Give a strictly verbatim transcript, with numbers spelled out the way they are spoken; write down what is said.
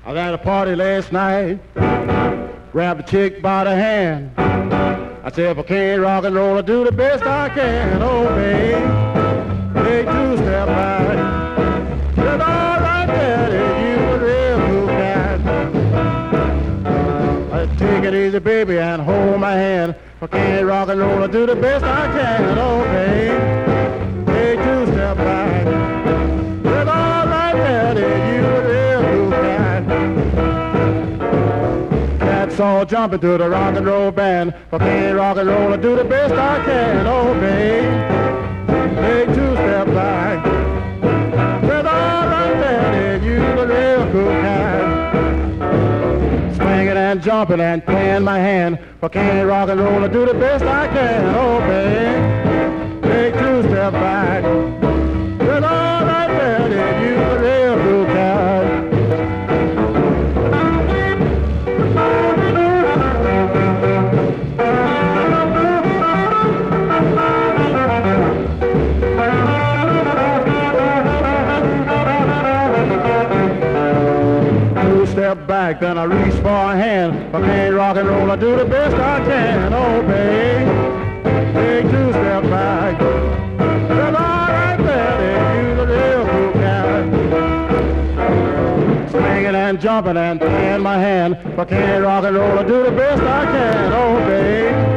I was at a party last night, grabbed a chick by the hand. I said, if I can't rock and roll, I do the best I can. Oh, babe, take two step back. Said, all right, daddy, you a real cool cat. I said, take it easy, baby, and hold my hand. If I can't rock and roll, I do the best I can. Oh, babe, take two step back. Said, all right, daddy, you a real cool cat. Cats all jumping to the rock and roll band. If I can't rock and roll, I do the best I can. Oh, babe, take two step back. Said, all right, daddy, you a real cool cat. Swinging and jumping and playing my hand. If I can't rock and roll, I do the best I can. Oh, babe, take two step back. Said, all right, daddy, you a real cool cat. Step back, then I reach for a hand. If I can't rock and roll, I do the best I can. Oh, babe, take two step back. Well, all right, daddy, you the real cool cat. Swinging and jumping and playing my hand. If I can't rock and roll, I do the best I can. Oh, babe,